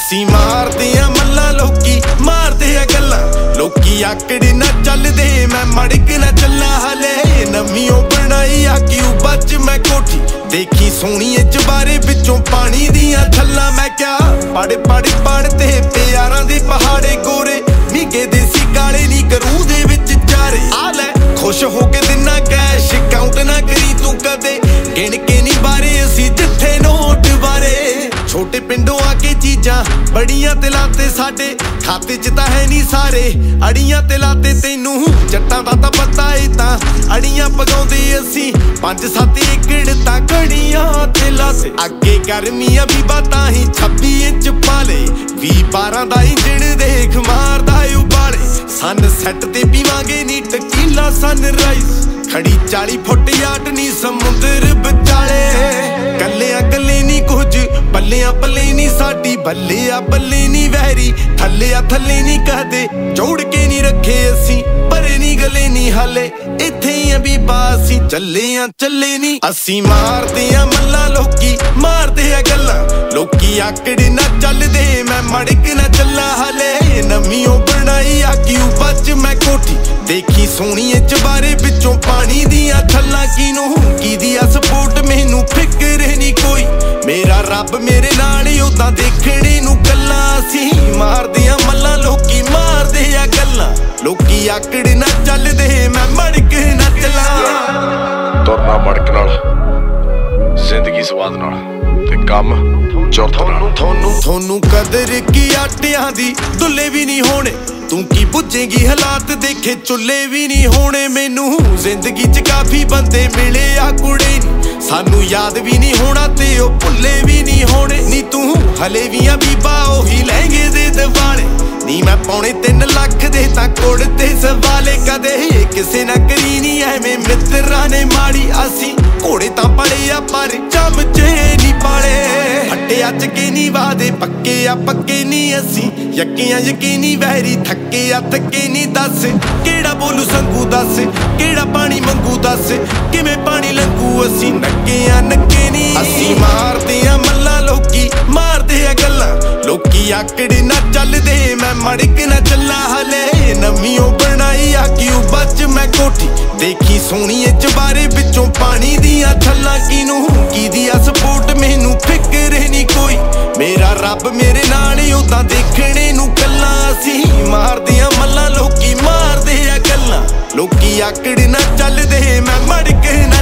ਅਸੀਂ ਮਾਰਦੇ ਆ ਮੱਲਾਂ, ਲੋਕੀ ਮਾਰਦੇ ਆ ਗੱਲਾਂ। ਲੋਕੀ ਆਕੜ ਨਾ ਚੱਲਦੇ, ਮੈਂ ਮੜਕ ਨਾ ਚੱਲਾਂ। ਹਲੇ ਨਵੀਂ ਓ ਬਣਾਈ ਆ ਕਿਊਬਾ ਚ ਮੈਂ ਕੋਠੀ, ਦੇਖੀ ਸੋਹਣੀਏ ਚਬਾਰੇ ਵਿੱਚੋਂ ਪਾਣੀ ਦੀਆਂ ਛੱਲਾਂ। ਮੈਂ ਕਿਹਾ ਪੜ ਤੇ ਪਿਆਰਾਂ ਦੇ ਪਹਾੜੇ ਗੋਰੇ, ਨਿੱਗੇ ਦੇਸੀ ਕਾਲੇ ਨੀ ਕਰੂ ਦੇ ਵਿੱਚ ਚਾਰੇ। ਆ ਲੈ ਖੁਸ਼ ਹੋ ਕੇ ਦਿਨਾ ਕੈਸ਼, ਕਾਊਂਟ ਨਾ ਕਰੀ ਤੂੰ ਕਦੇ, ਗਿਣ ਕੇ ਨੀ ਬਾਰੇ ਅਸੀਂ ਜਿੱਥੇ ਨੋਟ ਬਾਰੇ। ਛੋਟੇ ਪਿੰਡੋਂ ਆ ਕੇ ਚੀਜ਼ਾਂ ਬੜੀਆਂ ਤੇ ਲਾਤੇ, ਸਾਡੇ ਖਾਤੇ ਚ ਤਾਂ ਹੈ ਨੀ ਸਾਰੇ ਅੜੀਆਂ ਤੇ ਲਾਤੇ। ਤੈਨੂੰ ਜੱਟਾਂ ਦਾ ਤਾਂ ਪਤਾ ਏ, ਤਾਂ ਅੜੀਆਂ ਪਗਾਉਂਦੇ ਅਸੀਂ 5-7 ਏਕੜ ਤਾਂ ਘੜੀਆਂ ਤੇ ਲਾਤੇ। ਅੱਗੇ ਗਰਮੀਆਂ ਵੀ ਬਾਤਾਂ ਹੀ 26 ਇੰਚ ਪਾਲੇ, 20-12 ਦਾ ਇੰਜਣ ਦੇਖ ਮਾਰਦਾ ਉਬਾਲੇ। ਸਨ ਸੈੱਟ ਤੇ ਪੀਵਾਂਗੇ ਨੀ ਟਕੀਲਾ ਸਨਰਾਈਜ਼, ਖੜੀ 40 ਫੁੱਟ ਯਾਟ ਨੀ ਸਮੁੰਦਰ ਵਿਚਾਲੇ। ਕੱਲਿਆਂ ਕੱਲੇ ਨੀ ਕੁਝ ਬੱਲਿਆਂ ਪੱਲੇ ਨੀ ਸਾਡੀ, ਬੱਲੇ ਆ ਬੱਲੇ ਨੀ ਵਹਿਰੀ, ਥੱਲੇ ਆ ਥੱਲੇ ਨੀ ਕਹਦੇ। ਜੋੜ ਕੇ ਨੀ ਰੱਖੇ ਅਸੀਂ ਪਰੇ ਨੀ ਗਲੇ ਨੀ ਹਾਲੇ, ਇੱਥੇ ਹੀ ਆ ਬੀਬਾ ਅਸੀਂ ਚੱਲੇ ਨੀ। ਅਸੀਂ ਮਾਰਦੇ ਆ ਮੱਲਾਂ, ਲੋਕੀ ਮਾਰਦੇ ਆ ਗੱਲਾਂ। ਲੋਕੀ ਆਕੜ ਨਾ ਚੱਲਦੇ, ਮੈਂ ਮੜਕ ਨਾ ਚੱਲਾਂ। ਹਲੇ ਨਵੀਂ ਓ ਬਣਾਈ ਆ ਕਿਊਬਾ ਚ ਮੈਂ ਕੋਠੀ, ਦੇਖੀ ਸੋਹਣੀਏ ਚਬਾਰੇ ਵਿੱਚੋਂ ਪਾਣੀ ਦੀਆਂ ਛੱਲਾਂ। ਕਿਹਦੀ ਆ ਸਪੋਰਟ ਮੈਨੂੰ ਫਿਕਰ ਨੀ ਕੋਈ, ਮੇਰਾ ਰੱਬ ਮੇਰੇ ਨਾਲ ਉਦਾਂ ਦੇਖਣੇ ਨੂੰ ਗੱਲਾਂ। ਅਸੀਂ ਮਾਰਦੇ ਆ ਮੱਲਾਂ, ਲੋਕੀ ਮਾਰਦੇ ਆ ਗੱਲਾਂ। ਲੋਕੀ ਆਕੜ ਨਾ ਚੱਲਦੇ, ਮੈਂ ਮੜਕ ਨਾ ਚੱਲਾਂ। ਤੁਰਨਾ ਮੜਕ ਨਾਲ, ਜ਼ਿੰਦਗੀ ਸਵਾਦ ਨਾਲ, ਤੇ ਕੰਮ ਚੁਰਤ ਨਾਲ। ਤੁਹਾਨੂੰ ਕਦਰ ਕੀ ਆਟਿਆਂ ਦੀ ਦੁੱਲੇ ਵੀ ਨਹੀਂ ਹੋਣੇ, ਤੂੰ ਕੀ ਪੁੱਛੇਗੀ ਹਾਲਾਤ ਦੇਖੇ ਚੁੱਲੇ ਵੀ ਨਹੀਂ ਹੋਣੇ। ਮੈਨੂੰ ਜ਼ਿੰਦਗੀ ਚ ਕਾਫੀ ਬੰਦੇ ਮਿਲੇ ਆ ਕੁੜੇ ਨੀ, ਸਾਨੂੰ ਯਾਦ ਵੀ ਨਹੀਂ ਹੋਣਾ ਤੇ ਉਹ ਭੁੱਲੇ ਵੀ ਨਹੀਂ ਹੋਣੇ। ਨੀ ਤੂੰ ਹਲੇ ਵੀ ਆ ਬੀਬਾ ਉਹੀ ਲਹਿੰਗੇ ਦੇ ਦਿਵਾਲੇ, ਨੀ ਮੈਂ ਪੌਣੇ 3 ਲੱਖ ਦੇ ਤਾਂ ਕੋੜ ਤੇ ਸਵਾਲੇ। ਕਦੇ ਕਿਸੇ ਨਾ ਕਰੀ ਨੀ ਐਵੇਂ ਮਿੱਤਰਾਂ ਨੇ ਮਾੜੀ, ਅਸੀਂ ਘੋੜੇ ਤਾਂ ਪੜੇ ਆ ਪਰ ਚਮਚੇ ਨੀ ਪਾਲੇ। ਫੱਟੇ ਅੱਜ ਕੇ ਨੀ ਵਾਦੇ ਪੱਕੇ ਆ ਪੱਕੇ ਨੀ ਅਸੀਂ, ਯਕੀਆਂ ਯਕੀਨੀ ਵਹਿਰੀ ਥੱਕੇ ਆ ਥੱਕੇ ਨੀ। ਦੱਸ ਕਿਹੜਾ ਬੋਲੂ ਸੰਗੂ, ਦੱਸ ਕਿਹੜਾ ਪਾਣੀ ਮੰਗੂ, ਦੱਸ ਕਿਵੇਂ ਪਾਣੀ ਲੰਘੂ। ਅਸੀਂ ਨੱਕੇ ਆ ਨੱਕੇ ਨੀ। ਅਸੀਂ ਮਾਰਦੇ ਆ ਮੱਲਾਂ, ਲੋਕੀ ਮਾਰਦੇ ਆ ਗੱਲਾਂ। ਲੋਕੀ ਆਕੜ ਨਾ ਚੱਲਦੇ, ਮੈਂ ਮੜਕ ਨਾ ਚੱਲਾਂ। ਹਲੇ ਨਵੀਂ ਓ ਬਣਾਈ ਆ ਕਿਊਬਾ ਚ ਮੈਂ ਕੋਠੀ, ਦੇਖੀ ਸੋਹਣੀਏ ਚਬਾਰੇ ਵਿੱਚੋਂ ਪਾਣੀ ਦੀਆਂ ਛੱਲਾਂ। ਕਿਹਦੀ ਆ ਸਪੋਰਟ ਮੈਨੂੰ ਫਿਕਰ ਨੀ ਕੋਈ, ਮੇਰਾ ਰੱਬ ਮੇਰੇ ਨਾਲ ਉਦਾਂ ਦੇਖਣੇ ਨੂੰ ਗੱਲਾਂ। ਅਸੀਂ ਮਾਰਦੇ ਆ ਮੱਲਾਂ, ਲੋਕੀ ਮਾਰਦੇ ਆ ਗੱਲਾਂ। ਲੋਕੀ ਆਕੜ ਨਾ ਚੱਲਦੇ, ਮੈਂ ਮੜਕ ਨਾ